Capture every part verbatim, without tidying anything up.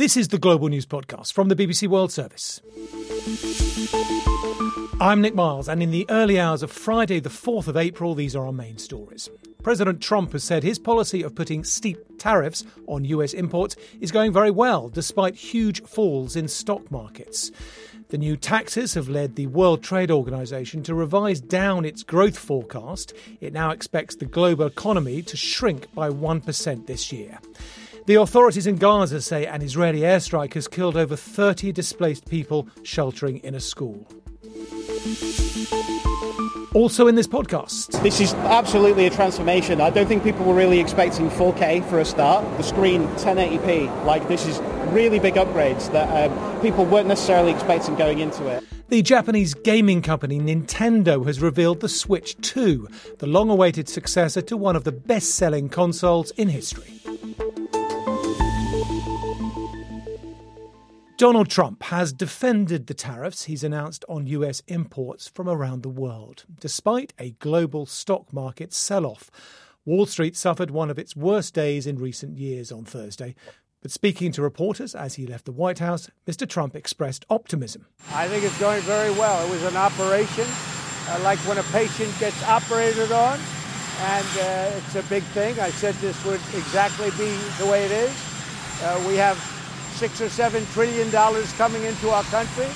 This is the Global News Podcast from the B B C World Service. I'm Nick Miles, and in the early hours of Friday, the fourth of April, these are our main stories. President Trump has said his policy of putting steep tariffs on U S imports is going very well, despite huge falls in stock markets. The new taxes have led the World Trade Organization to revise down its growth forecast. It now expects the global economy to shrink by one percent this year. The authorities in Gaza say an Israeli airstrike has killed over thirty displaced people sheltering in a school. Also in this podcast. This is absolutely a transformation. I don't think people were really expecting four K for a start. The screen, ten eighty p, like this is really big upgrades that um, people weren't necessarily expecting going into it. The Japanese gaming company Nintendo has revealed the Switch two, the long-awaited successor to one of the best-selling consoles in history. Donald Trump has defended the tariffs he's announced on U S imports from around the world, despite a global stock market sell-off. Wall Street suffered one of its worst days in recent years on Thursday. But speaking to reporters as he left the White House, Mister Trump expressed optimism. I think it's going very well. It was an operation, uh, like when a patient gets operated on, and uh, it's a big thing. I said this would exactly be the way it is. Uh, we have six or seven trillion dollars coming into our country,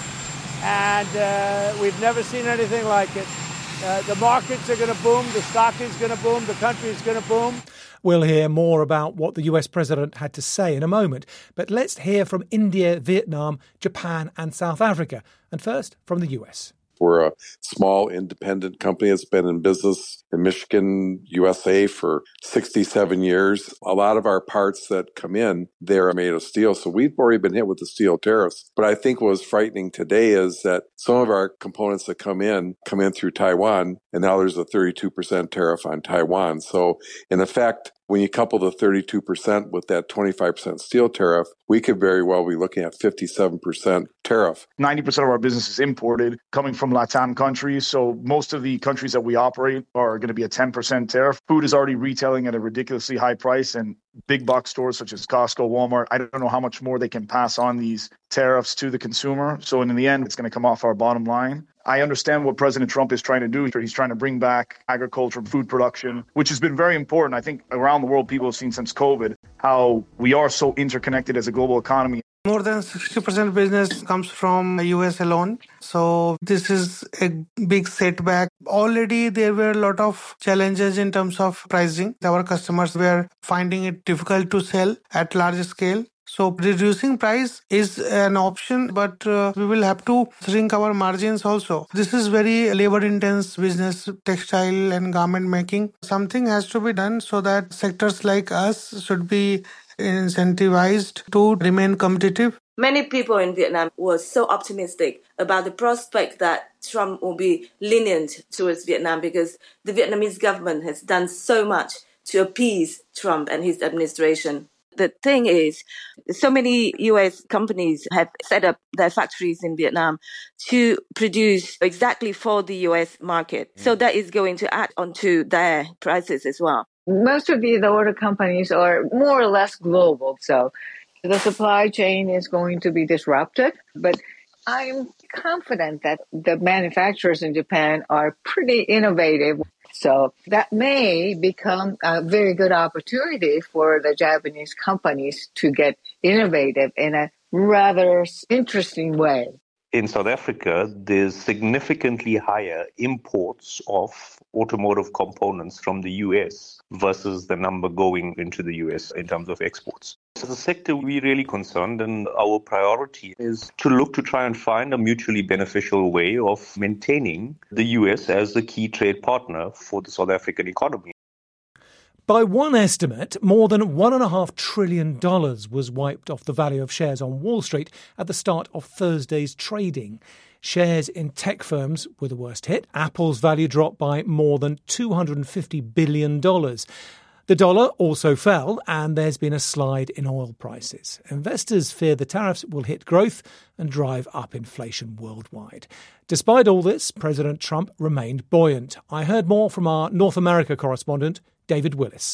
and uh, we've never seen anything like it. Uh, the markets are going to boom, the stock is going to boom, the country is going to boom. We'll hear more about what the U S president had to say in a moment, but let's hear from India, Vietnam, Japan and South Africa. And first, from the U S. We're a small independent company that's been in business in Michigan, U S A for sixty-seven years. A lot of our parts that come in, they're made of steel. So we've already been hit with the steel tariffs. But I think what was frightening today is that some of our components that come in, come in through Taiwan, and now there's a thirty-two percent tariff on Taiwan. So in effect, when you couple the thirty-two percent with that twenty-five percent steel tariff, we could very well be looking at fifty-seven percent tariff. ninety percent of our business is imported, coming from LATAM countries. So most of the countries that we operate are going to be a ten percent tariff. Food is already retailing at a ridiculously high price, and big box stores such as Costco, Walmart, I don't know how much more they can pass on these tariffs to the consumer. So in the end, it's going to come off our bottom line. I understand what President Trump is trying to do. He's trying to bring back agriculture and food production, which has been very important. I think around the world, people have seen since COVID how we are so interconnected as a global economy. More than sixty percent business comes from the U S alone. So this is a big setback. Already there were a lot of challenges in terms of pricing. Our customers were finding it difficult to sell at large scale. So reducing price is an option, but uh, we will have to shrink our margins also. This is very labor-intense business, textile and garment making. Something has to be done so that sectors like us should be incentivized to remain competitive. Many people in Vietnam were so optimistic about the prospect that Trump will be lenient towards Vietnam because the Vietnamese government has done so much to appease Trump and his administration. The thing is, so many U S companies have set up their factories in Vietnam to produce exactly for the U S market. So that is going to add onto their prices as well. Most of the auto companies are more or less global. So the supply chain is going to be disrupted. But I'm confident that the manufacturers in Japan are pretty innovative. So that may become a very good opportunity for the Japanese companies to get innovative in a rather interesting way. In South Africa, there's significantly higher imports of automotive components from the U S versus the number going into the U S in terms of exports. As a sector, we're really concerned, and our priority is to look to try and find a mutually beneficial way of maintaining the U S as a key trade partner for the South African economy. By one estimate, more than one point five trillion dollars was wiped off the value of shares on Wall Street at the start of Thursday's trading. Shares in tech firms were the worst hit. Apple's value dropped by more than two hundred fifty billion dollars. The dollar also fell, and there's been a slide in oil prices. Investors fear the tariffs will hit growth and drive up inflation worldwide. Despite all this, President Trump remained buoyant. I heard more from our North America correspondent, David Willis.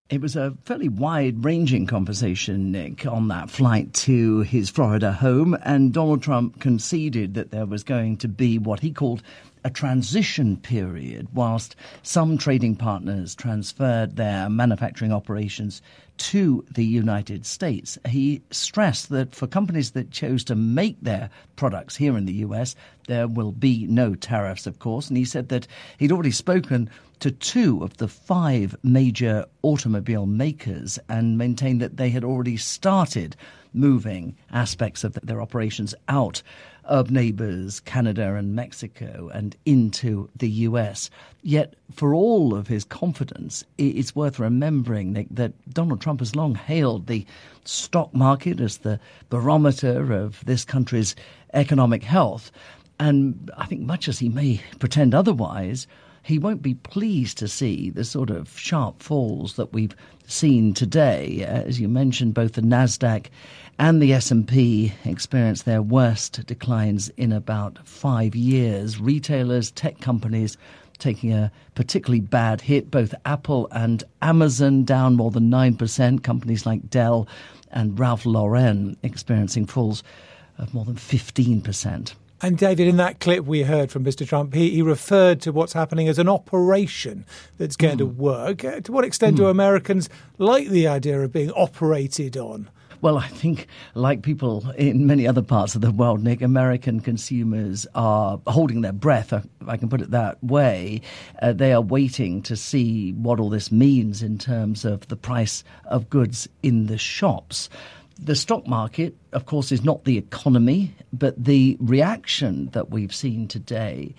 It was a fairly wide-ranging conversation, Nick, on that flight to his Florida home, and Donald Trump conceded that there was going to be what he called a transition period whilst some trading partners transferred their manufacturing operations to the United States. He stressed that for companies that chose to make their products here in the U S, there will be no tariffs, of course. And he said that he'd already spoken to two of the five major automobile makers and maintained that they had already started moving aspects of their operations out of neighbours Canada and Mexico and into the U S. Yet, for all of his confidence, it's worth remembering, Nick, that Donald Trump has long hailed the stock market as the barometer of this country's economic health. And I think much as he may pretend otherwise, he won't be pleased to see the sort of sharp falls that we've seen today. As you mentioned, both the Nasdaq and the S and P experienced their worst declines in about five years. Retailers, tech companies taking a particularly bad hit, both Apple and Amazon down more than nine percent, companies like Dell and Ralph Lauren experiencing falls of more than fifteen percent. And David, in that clip we heard from Mister Trump, he, he referred to what's happening as an operation that's going mm. to work. Uh, to what extent mm. do Americans like the idea of being operated on? Well, I think, like people in many other parts of the world, Nick, American consumers are holding their breath, if I can put it that way. Uh, they are waiting to see what all this means in terms of the price of goods in the shops. The stock market, of course, is not the economy, but the reaction that we've seen today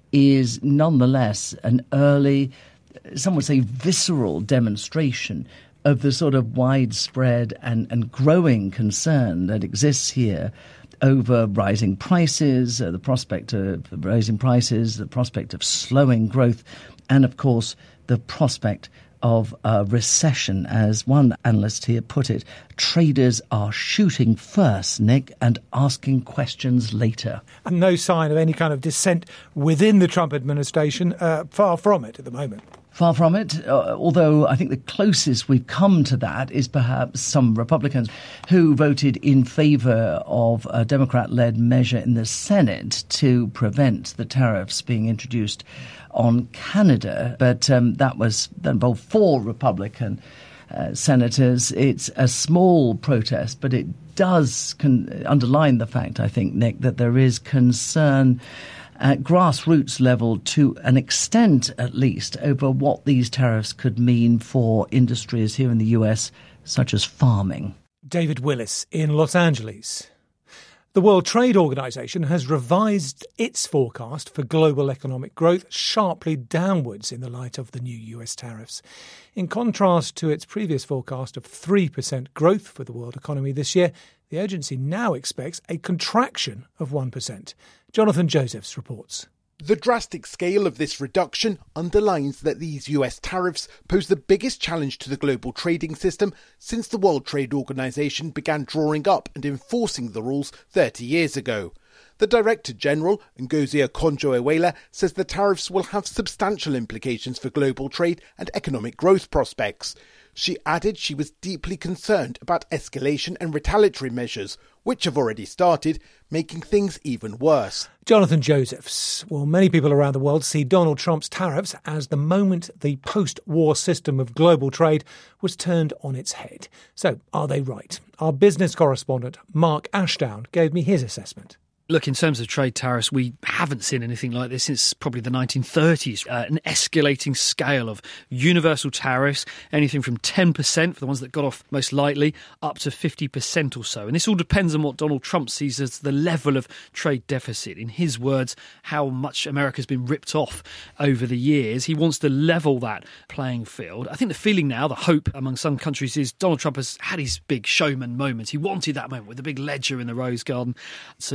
is nonetheless an early, some would say visceral demonstration of the sort of widespread and, and growing concern that exists here over rising prices, uh, the prospect of rising prices, the prospect of slowing growth, and, of course, the prospect of a recession. As one analyst here put it, traders are shooting first, Nick, and asking questions later. And no sign of any kind of dissent within the Trump administration, uh, far from it at the moment. Far from it, uh, although I think the closest we've come to that is perhaps some Republicans who voted in favour of a Democrat-led measure in the Senate to prevent the tariffs being introduced on Canada. But um, that was that involved four Republican uh, senators. It's a small protest, but it does con- underline the fact, I think, Nick, that there is concern at grassroots level, to an extent at least, over what these tariffs could mean for industries here in the U S, such as farming. David Willis in Los Angeles. The World Trade Organization has revised its forecast for global economic growth sharply downwards in the light of the new U S tariffs. In contrast to its previous forecast of three percent growth for the world economy this year, the agency now expects a contraction of one percent. Jonathan Josephs reports. The drastic scale of this reduction underlines that these U S tariffs pose the biggest challenge to the global trading system since the World Trade Organization began drawing up and enforcing the rules thirty years ago. The Director General, Ngozi Okonjo-Iweala, says the tariffs will have substantial implications for global trade and economic growth prospects. She added she was deeply concerned about escalation and retaliatory measures, which have already started, making things even worse. Jonathan Josephs. Well, many people around the world see Donald Trump's tariffs as the moment the post-war system of global trade was turned on its head. So, are they right? Our business correspondent, Mark Ashdown, gave me his assessment. Look, in terms of trade tariffs, we haven't seen anything like this since probably the nineteen thirties. Uh, an escalating scale of universal tariffs, anything from ten percent for the ones that got off most lightly, up to fifty percent or so. And this all depends on what Donald Trump sees as the level of trade deficit. In his words, how much America's been ripped off over the years. He wants to level that playing field. I think the feeling now, the hope among some countries, is Donald Trump has had his big showman moment. He wanted that moment with the big ledger in the Rose Garden. So now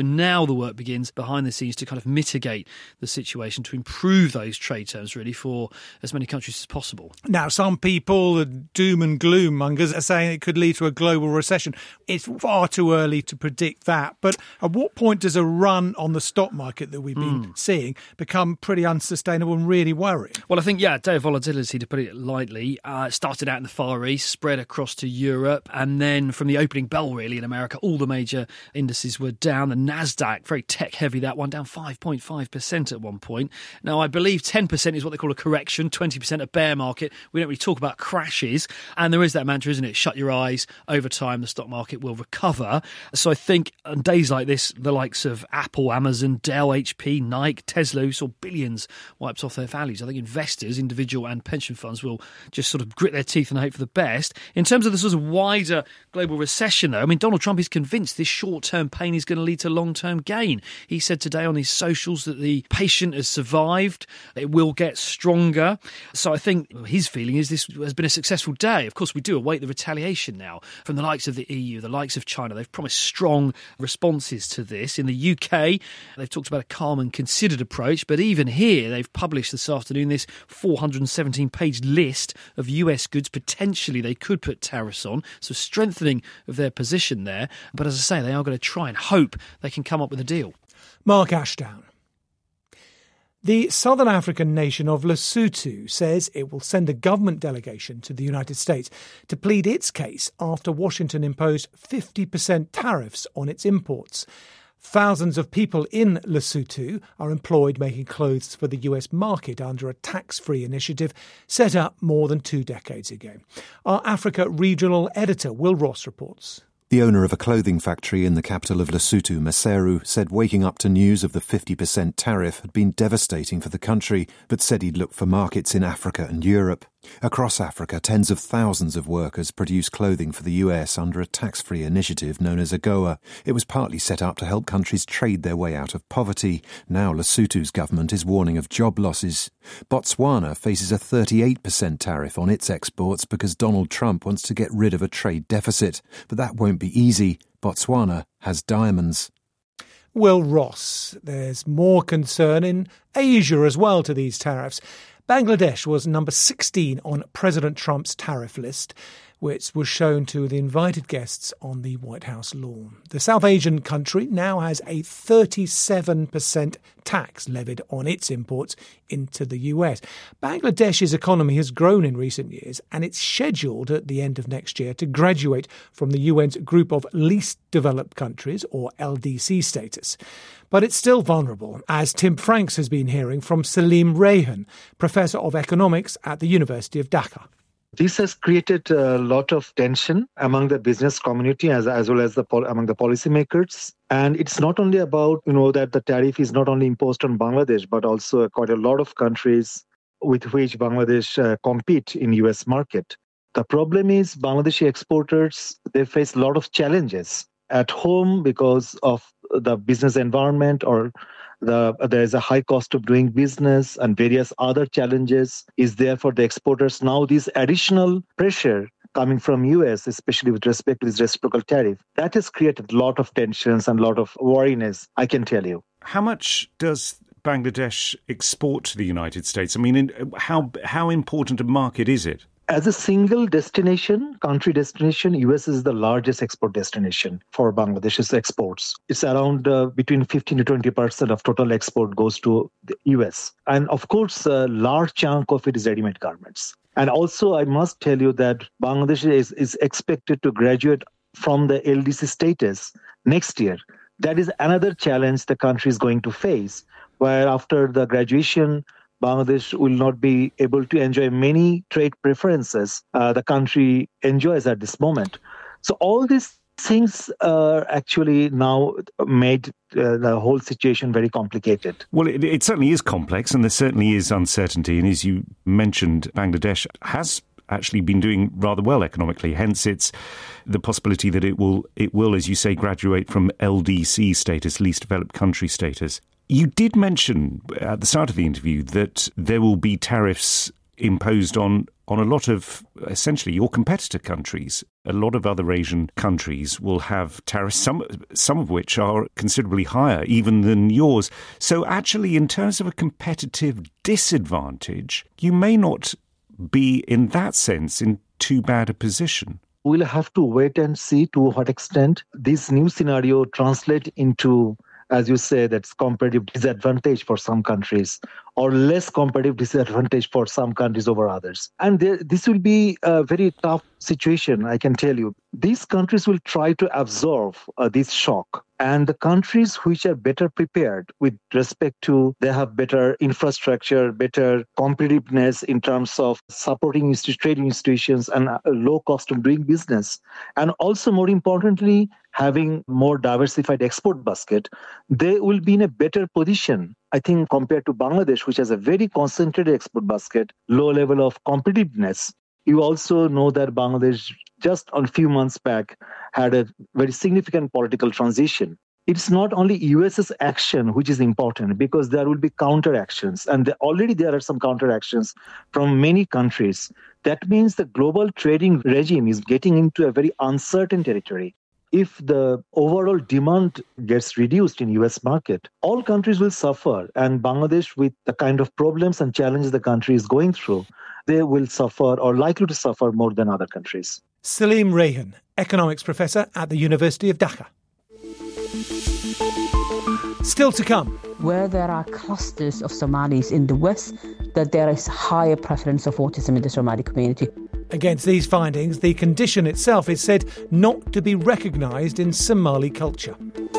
the work begins behind the scenes to kind of mitigate the situation, to improve those trade terms, really, for as many countries as possible. Now, some people, the doom and gloom mongers, are saying it could lead to a global recession. It's far too early to predict that. But at what point does a run on the stock market that we've been mm. seeing become pretty unsustainable and really worrying? Well, I think, yeah, day of volatility, to put it lightly, uh, started out in the Far East, spread across to Europe, and then from the opening bell, really, in America, all the major indices were down. The Nasdaq, very tech-heavy, that one, down five point five percent at one point. Now, I believe ten percent is what they call a correction, twenty percent a bear market. We don't really talk about crashes. And there is that mantra, isn't it? Shut your eyes. Over time, the stock market will recover. So I think on days like this, the likes of Apple, Amazon, Dell, H P, Nike, Tesla, who saw billions wiped off their values. I think investors, individual and pension funds, will just sort of grit their teeth and hope for the best. In terms of the sort of wider global recession, though, I mean, Donald Trump is convinced this short-term pain is going to lead to long-term gain. He said today on his socials that the patient has survived. It will get stronger. So I think his feeling is this has been a successful day. Of course, we do await the retaliation now from the likes of the E U, the likes of China. They've promised strong responses to this. In the U K, they've talked about a calm and considered approach. But even here, they've published this afternoon this four hundred seventeen page list of U S goods potentially they could put tariffs on. So strengthening of their position there. But as I say, they are going to try and hope they can come up with a deal. Mark Ashdown. The southern African nation of Lesotho says it will send a government delegation to the United States to plead its case after Washington imposed fifty percent tariffs on its imports. Thousands of people in Lesotho are employed making clothes for the U S market under a tax-free initiative set up more than two decades ago. Our Africa regional editor, Will Ross, reports. The owner of a clothing factory in the capital of Lesotho, Maseru, said waking up to news of the fifty percent tariff had been devastating for the country, but said he'd look for markets in Africa and Europe. Across Africa, tens of thousands of workers produce clothing for the U S under a tax-free initiative known as AGOA. It was partly set up to help countries trade their way out of poverty. Now Lesotho's government is warning of job losses. Botswana faces a thirty-eight percent tariff on its exports because Donald Trump wants to get rid of a trade deficit. But that won't be easy. Botswana has diamonds. Will Ross. There's more concern in Asia as well to these tariffs. Bangladesh was number sixteen on President Trump's tariff list, which was shown to the invited guests on the White House lawn. The South Asian country now has a thirty-seven percent tax levied on its imports into the U S. Bangladesh's economy has grown in recent years, and it's scheduled at the end of next year to graduate from the U N's Group of Least Developed Countries, or L D C status. But it's still vulnerable, as Tim Franks has been hearing from Salim Rayhan, Professor of Economics at the University of Dhaka. This has created a lot of tension among the business community as, as well as the among the policymakers. And it's not only about, you know, that the tariff is not only imposed on Bangladesh, but also quite a lot of countries with which Bangladesh uh, compete in U S market. The problem is Bangladeshi exporters, they face a lot of challenges at home because of the business environment, or the there is a high cost of doing business and various other challenges is there for the exporters. Now this additional pressure coming from U S, especially with respect to this reciprocal tariff, that has created a lot of tensions and a lot of worriness, I can tell you. How much does Bangladesh export to the United States? I mean, how how important a market is it? As a single destination, country destination, U S is the largest export destination for Bangladesh's exports. It's around uh, between fifteen to twenty percent of total export goes to the U S. And of course, a large chunk of it is ready-made garments. And also, I must tell you that Bangladesh is, is expected to graduate from the L D C status next year. That is another challenge the country is going to face, where after the graduation, Bangladesh will not be able to enjoy many trade preferences uh, the country enjoys at this moment. So all these things are actually now made uh, the whole situation very complicated. Well, it, it certainly is complex, and there certainly is uncertainty. And as you mentioned, Bangladesh has actually been doing rather well economically. Hence, it's the possibility that it will, it will, as you say, graduate from L D C status, least developed country status. You did mention at the start of the interview that there will be tariffs imposed on, on a lot of, essentially, your competitor countries. A lot of other Asian countries will have tariffs, some, some of which are considerably higher even than yours. So actually, in terms of a competitive disadvantage, you may not be, in that sense, in too bad a position. We'll have to wait and see to what extent this new scenario translates into, as you say, that's competitive disadvantage for some countries or less competitive disadvantage for some countries over others. And there, this will be a very tough situation, I can tell you. These countries will try to absorb uh, this shock. And the countries which are better prepared with respect to, they have better infrastructure, better competitiveness in terms of supporting institu- trade institutions and a low cost of doing business. And also, more importantly, having more diversified export basket, they will be in a better position, I think, compared to Bangladesh, which has a very concentrated export basket, low level of competitiveness. You also know that Bangladesh, just a few months back, had a very significant political transition. It's not only U S's action which is important, because there will be counter actions. And there, already there are some counter actions from many countries. That means the global trading regime is getting into a very uncertain territory. If the overall demand gets reduced in U S market, all countries will suffer. And Bangladesh, with the kind of problems and challenges the country is going through, they will suffer or likely to suffer more than other countries. Salim Rehan, economics professor at the University of Dhaka. Still to come. Where there are clusters of Somalis in the West, that there is higher prevalence of autism in the Somali community. Against these findings, the condition itself is said not to be recognised in Somali culture.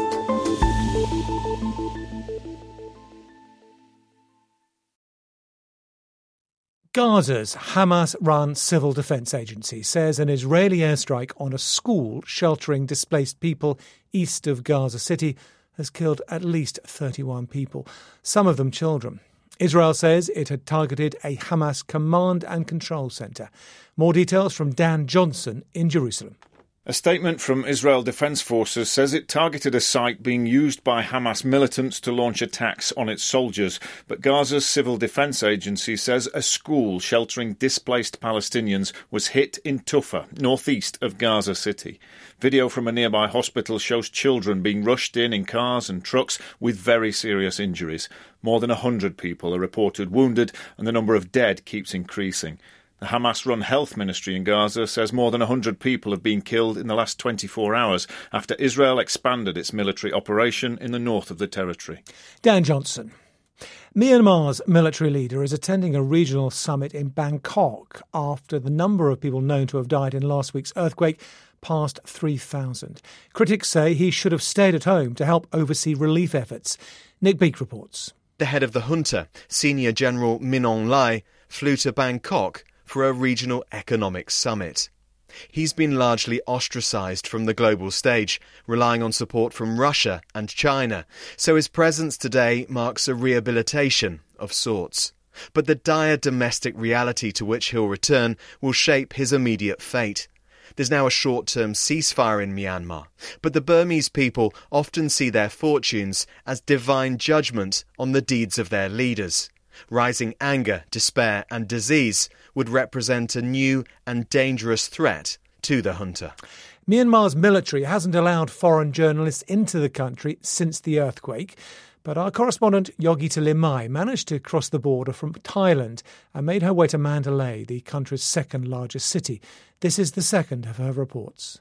Gaza's Hamas-run civil defence agency says an Israeli airstrike on a school sheltering displaced people east of Gaza City has killed at least thirty-one people, some of them children. Israel says it had targeted a Hamas command and control centre. More details from Dan Johnson in Jerusalem. A statement from Israel Defense Forces says it targeted a site being used by Hamas militants to launch attacks on its soldiers. But Gaza's Civil Defense Agency says a school sheltering displaced Palestinians was hit in Tufa, northeast of Gaza City. Video from a nearby hospital shows children being rushed in in cars and trucks with very serious injuries. More than one hundred people are reported wounded, and the number of dead keeps increasing. The Hamas-run health ministry in Gaza says more than one hundred people have been killed in the last twenty-four hours after Israel expanded its military operation in the north of the territory. Dan Johnson. Myanmar's military leader is attending a regional summit in Bangkok after the number of people known to have died in last week's earthquake passed three thousand. Critics say he should have stayed at home to help oversee relief efforts. Nick Beake reports. The head of the junta, Senior General Min Aung Hlaing, flew to Bangkok for a regional economic summit. He's been largely ostracised from the global stage, relying on support from Russia and China, so his presence today marks a rehabilitation of sorts. But the dire domestic reality to which he'll return will shape his immediate fate. There's now a short-term ceasefire in Myanmar, but the Burmese people often see their fortunes as divine judgment on the deeds of their leaders. Rising anger, despair and disease would represent a new and dangerous threat to the junta. Myanmar's military hasn't allowed foreign journalists into the country since the earthquake, but our correspondent Yogita Limai managed to cross the border from Thailand and made her way to Mandalay, the country's second largest city. This is the second of her reports.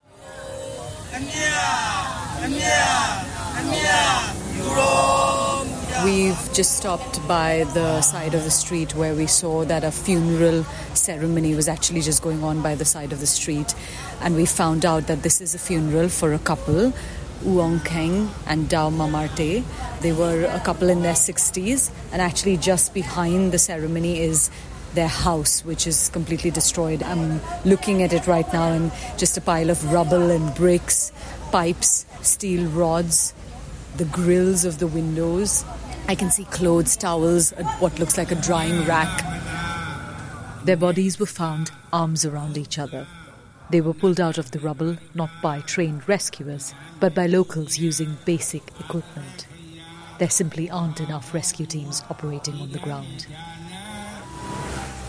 We've just stopped by the side of the street where we saw that a funeral ceremony was actually just going on by the side of the street. And we found out that this is a funeral for a couple, Uong Keng and Dao Mamarte. They were a couple in their sixties, and actually just behind the ceremony is their house, which is completely destroyed. I'm looking at it right now, and just a pile of rubble and bricks, pipes, steel rods, the grills of the windows. I can see clothes, towels, what looks like a drying rack. Their bodies were found, arms around each other. They were pulled out of the rubble, not by trained rescuers, but by locals using basic equipment. There simply aren't enough rescue teams operating on the ground.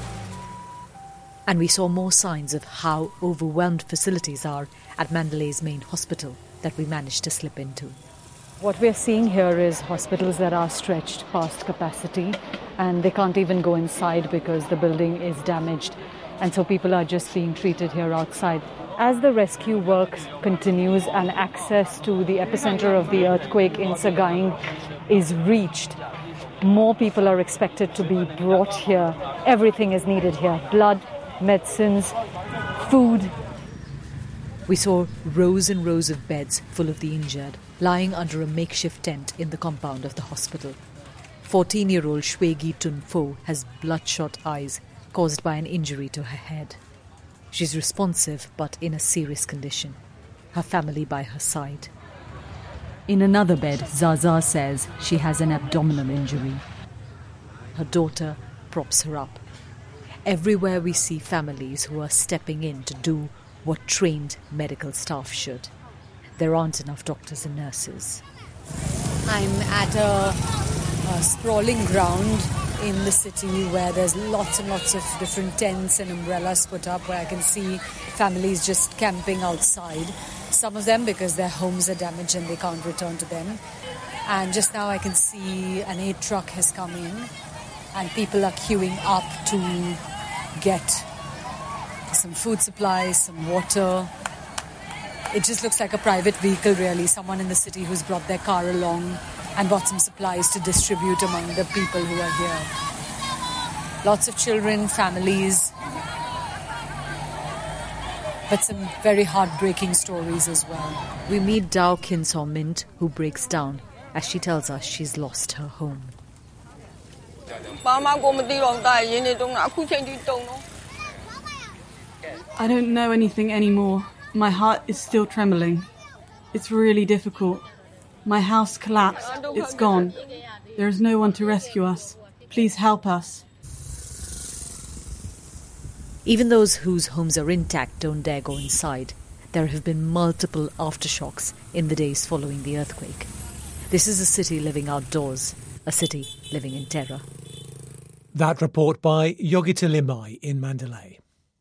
And we saw more signs of how overwhelmed facilities are at Mandalay's main hospital that we managed to slip into. What we're seeing here is hospitals that are stretched past capacity, and they can't even go inside because the building is damaged. And so people are just being treated here outside. As the rescue work continues and access to the epicenter of the earthquake in Sagaing is reached, more people are expected to be brought here. Everything is needed here. Blood, medicines, food. We saw rows and rows of beds full of the injured, lying under a makeshift tent in the compound of the hospital. fourteen-year-old Shwegi Tunfo has bloodshot eyes caused by an injury to her head. She's responsive but in a serious condition, her family by her side. In another bed, Zaza says she has an abdominal injury. Her daughter props her up. Everywhere we see families who are stepping in to do what trained medical staff should. There aren't enough doctors and nurses. I'm at a, a sprawling ground in the city where there's lots and lots of different tents and umbrellas put up, where I can see families just camping outside. Some of them because their homes are damaged and they can't return to them. And just now I can see an aid truck has come in and people are queuing up to get some food supplies, some water. It just looks like a private vehicle, really. Someone in the city who's brought their car along and bought some supplies to distribute among the people who are here. Lots of children, families, but some very heartbreaking stories as well. We meet Dao Kin Saw Mint, who breaks down as she tells us she's lost her home. I don't know anything anymore. My heart is still trembling. It's really difficult. My house collapsed. It's gone. There is no one to rescue us. Please help us. Even those whose homes are intact don't dare go inside. There have been multiple aftershocks in the days following the earthquake. This is a city living outdoors, a city living in terror. That report by Yogita Limai in Mandalay.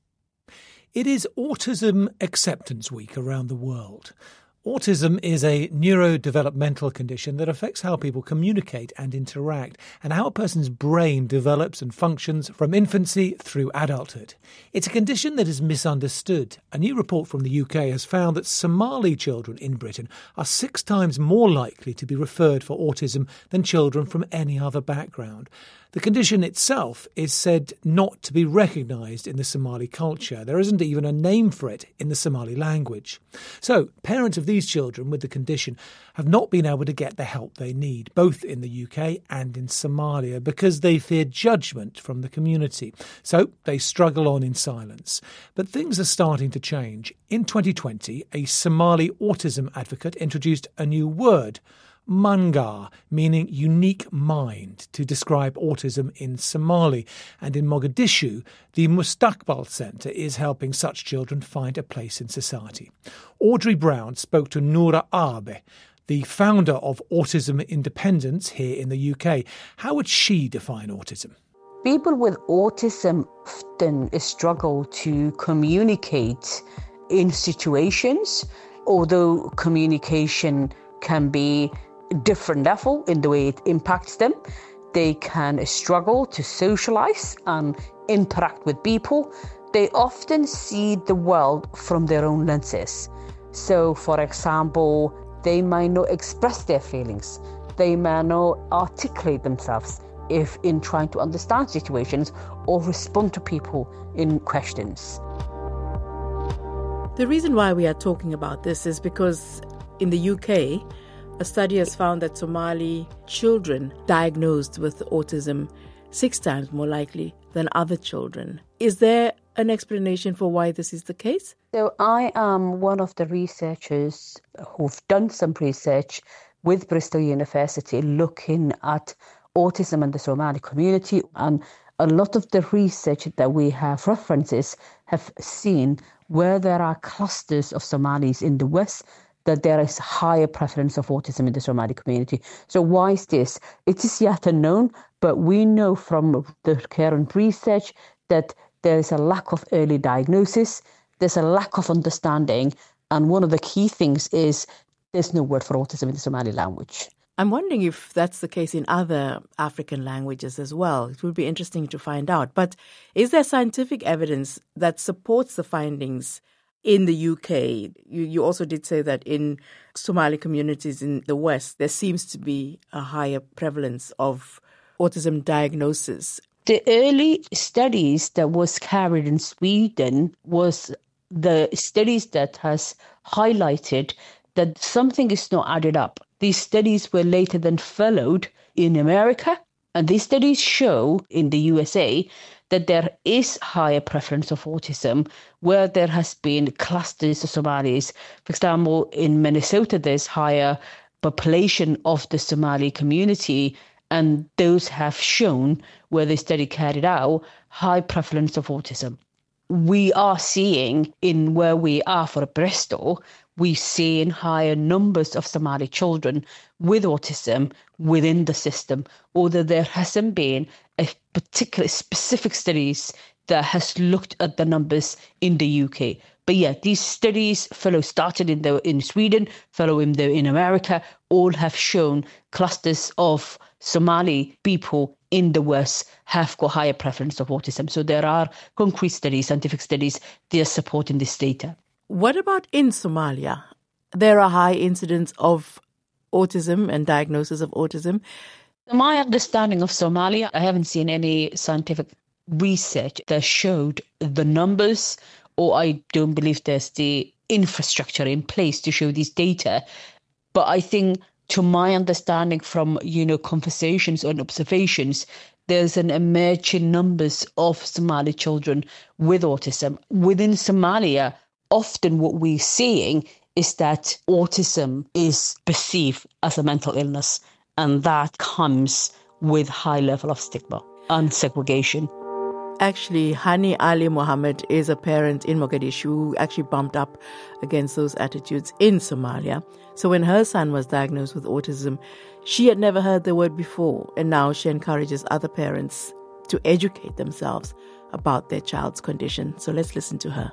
It is Autism Acceptance Week around the world. Autism is a neurodevelopmental condition that affects how people communicate and interact and how a person's brain develops and functions from infancy through adulthood. It's a condition that is misunderstood. A new report from the U K has found that Somali children in Britain are six times more likely to be referred for autism than children from any other background. The condition itself is said not to be recognised in the Somali culture. There isn't even a name for it in the Somali language. So, parents of these children with the condition have not been able to get the help they need, both in the U K and in Somalia, because they fear judgment from the community. So, they struggle on in silence. But things are starting to change. In twenty twenty, a Somali autism advocate introduced a new word, Mangar, meaning unique mind, to describe autism in Somali. And in Mogadishu, the Mustaqbal Centre is helping such children find a place in society. Audrey Brown spoke to Noura Abe, the founder of Autism Independence here in the U K. How would she define autism? People with autism often struggle to communicate in situations, although communication can be different level in the way it impacts them. They can struggle to socialize and interact with people. They often see the world from their own lenses. So, for example, they might not express their feelings. They may not articulate themselves if in trying to understand situations or respond to people in questions. The reason why we are talking about this is because in the U K, a study has found that Somali children diagnosed with autism six times more likely than other children. Is there an explanation for why this is the case? So I am one of the researchers who've done some research with Bristol University looking at autism in the Somali community, and a lot of the research that we have references have seen where there are clusters of Somalis in the West that there is higher prevalence of autism in the Somali community. So why is this? It is yet unknown, but we know from the current research that There's a lack of early diagnosis. There's a lack of understanding. And one of the key things is there's no word for autism in the Somali language. I'm wondering if that's the case in other African languages as well. It would be interesting to find out. But is there scientific evidence that supports the findings in the U K? You, you also did say that in Somali communities in the West, there seems to be a higher prevalence of autism diagnosis. The early studies that was carried in Sweden was the studies that has highlighted that something is not added up. These studies were later then followed in America, and these studies show in the U S A that there is higher prevalence of autism where there has been clusters of Somalis. For example, in Minnesota, there's higher population of the Somali community, and those have shown, where the study carried out, high prevalence of autism. We are seeing in where we are for Bristol, we're seeing higher numbers of Somali children with autism within the system, although there hasn't been a particular specific studies that has looked at the numbers in the U K. But yeah, these studies, fellow started in the in Sweden, fellow in the in America, all have shown clusters of Somali people in the West have got higher prevalence of autism. So there are concrete studies, scientific studies, they are supporting this data. What about in Somalia? There are high incidents of autism and diagnosis of autism. My understanding of Somalia, I haven't seen any scientific research that showed the numbers, or I don't believe there's the infrastructure in place to show these data. But I think, to my understanding from, you know, conversations and observations, there's an emerging numbers of Somali children with autism. Within Somalia, often what we're seeing is that autism is perceived as a mental illness, and that comes with high level of stigma and segregation. Actually, Hani Ali Mohammed is a parent in Mogadishu who actually bumped up against those attitudes in Somalia. So when her son was diagnosed with autism, she had never heard the word before, and now she encourages other parents to educate themselves about their child's condition. So let's listen to her.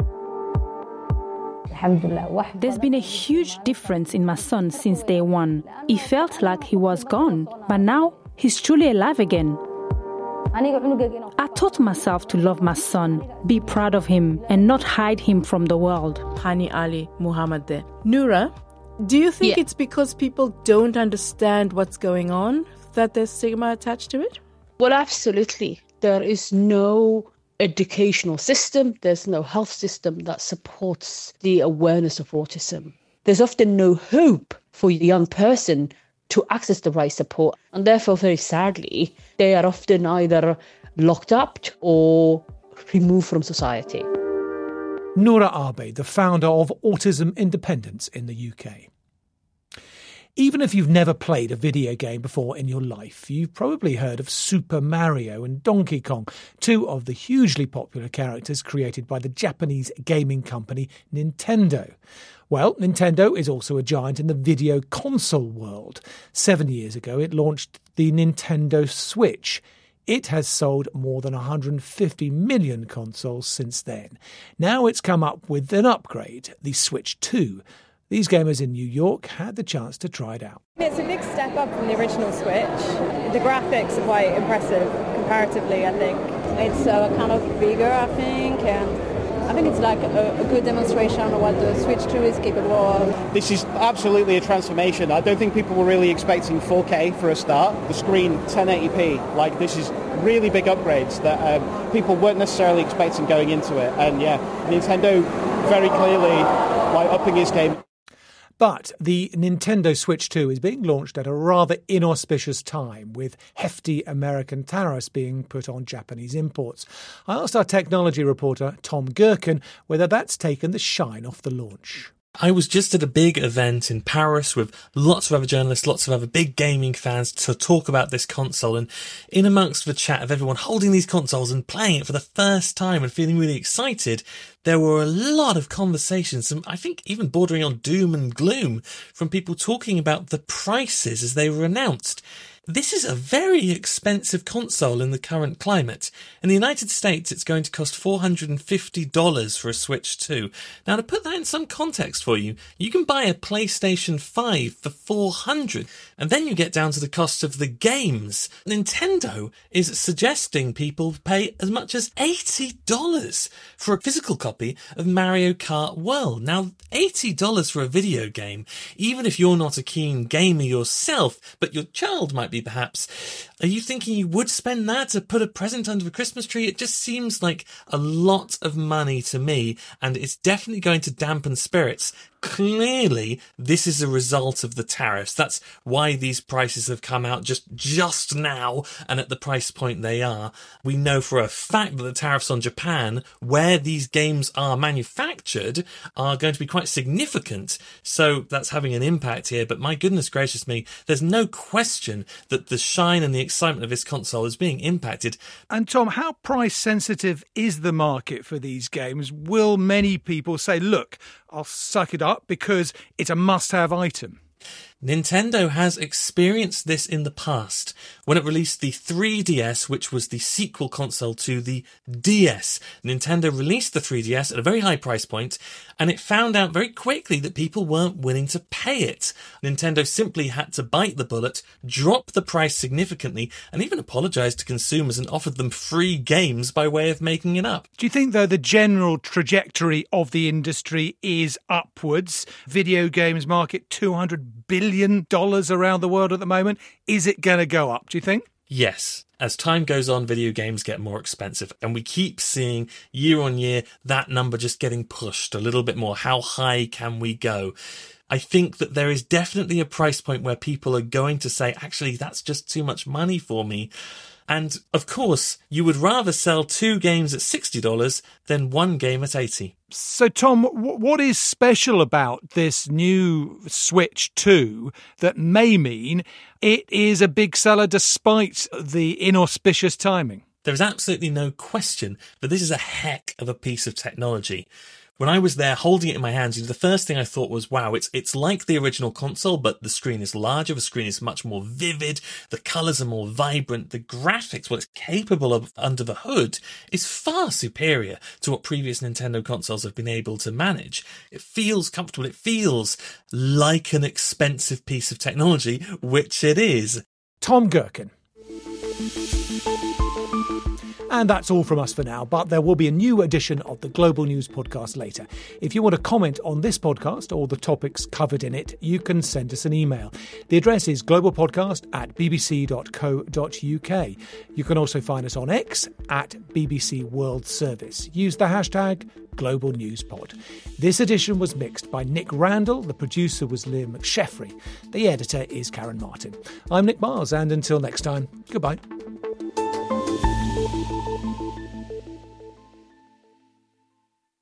There's been a huge difference in my son since day one. He felt like he was gone, but now he's truly alive again. I taught myself to love my son, be proud of him, and not hide him from the world. Hani Ali Muhammad there. Noura, do you think yeah. it's because people don't understand what's going on that there's stigma attached to it? Well, absolutely. There is no educational system, there's no health system that supports the awareness of autism. There's often no hope for the young person to access the right support, and therefore, very sadly, they are often either locked up or removed from society. Noura Abe, the founder of Autism Independence in the U K. Even if you've never played a video game before in your life, you've probably heard of Super Mario and Donkey Kong, two of the hugely popular characters created by the Japanese gaming company Nintendo. Well, Nintendo is also a giant in the video console world. Seven years ago, it launched the Nintendo Switch. It has sold more than one hundred fifty million consoles since then. Now it's come up with an upgrade, the Switch two. These gamers in New York had the chance to try it out. It's a big step up from the original Switch. The graphics are quite impressive comparatively, I think. It's uh, kind of bigger, I think, and I think it's like a, a good demonstration of what the Switch two is capable of. This is absolutely a transformation. I don't think people were really expecting four K for a start. The screen ten eighty p, like this is really big upgrades that um, people weren't necessarily expecting going into it. And yeah, Nintendo very clearly like upping his game. But the Nintendo Switch two is being launched at a rather inauspicious time, with hefty American tariffs being put on Japanese imports. I asked our technology reporter, Tom Gherkin, whether that's taken the shine off the launch. I was just at a big event in Paris with lots of other journalists, lots of other big gaming fans to talk about this console, and in amongst the chat of everyone holding these consoles and playing it for the first time and feeling really excited, there were a lot of conversations, some I think even bordering on doom and gloom, from people talking about the prices as they were announced. This is a very expensive console in the current climate. In the United States, it's going to cost four hundred fifty dollars for a Switch two. Now, to put that in some context for you, you can buy a PlayStation five for four hundred dollars, and then you get down to the cost of the games. Nintendo is suggesting people pay as much as eighty dollars for a physical copy of Mario Kart World. Now, eighty dollars for a video game, even if you're not a keen gamer yourself, but your child might be perhaps, are you thinking you would spend that to put a present under the Christmas tree? It just seems like a lot of money to me, and it's definitely going to dampen spirits. Clearly, this is a result of the tariffs. That's why these prices have come out just just now and at the price point they are. We know for a fact that the tariffs on Japan, where these games are manufactured, are going to be quite significant. So that's having an impact here. But my goodness gracious me, there's no question that the shine and the excitement of this console is being impacted. And Tom, how price sensitive is the market for these games? Will many people say, look, I'll suck it up because it's a must-have item? Nintendo has experienced this in the past when it released the three D S, which was the sequel console to the D S. Nintendo released the three D S at a very high price point, and it found out very quickly that people weren't willing to pay it. Nintendo simply had to bite the bullet, drop the price significantly, and even apologise to consumers and offered them free games by way of making it up. Do you think, though, the general trajectory of the industry is upwards? Video games market two hundred billion dollars around the world at the moment. Is it going to go up, do you think? Yes. As time goes on, video games get more expensive, and we keep seeing year on year that number just getting pushed a little bit more. How high can we go? I think that there is definitely a price point where people are going to say, actually, that's just too much money for me. And of course, you would rather sell two games at sixty dollars than one game at eighty dollars. So, Tom, what is special about this new Switch two that may mean it is a big seller despite the inauspicious timing? There's absolutely no question that this is a heck of a piece of technology. When I was there holding it in my hands, the first thing I thought was, wow, it's it's like the original console, but the screen is larger, the screen is much more vivid, the colours are more vibrant, the graphics, what it's capable of under the hood, is far superior to what previous Nintendo consoles have been able to manage. It feels comfortable, it feels like an expensive piece of technology, which it is. Tom Gerken. And that's all from us for now, but there will be a new edition of the Global News Podcast later. If you want to comment on this podcast or the topics covered in it, you can send us an email. The address is globalpodcast at bbc dot co dot uk. You can also find us on X at B B C World Service. Use the hashtag Global News Pod. This edition was mixed by Nick Randall. The producer was Liam McSheffrey. The editor is Karen Martin. I'm Nick Mars, and until next time, goodbye.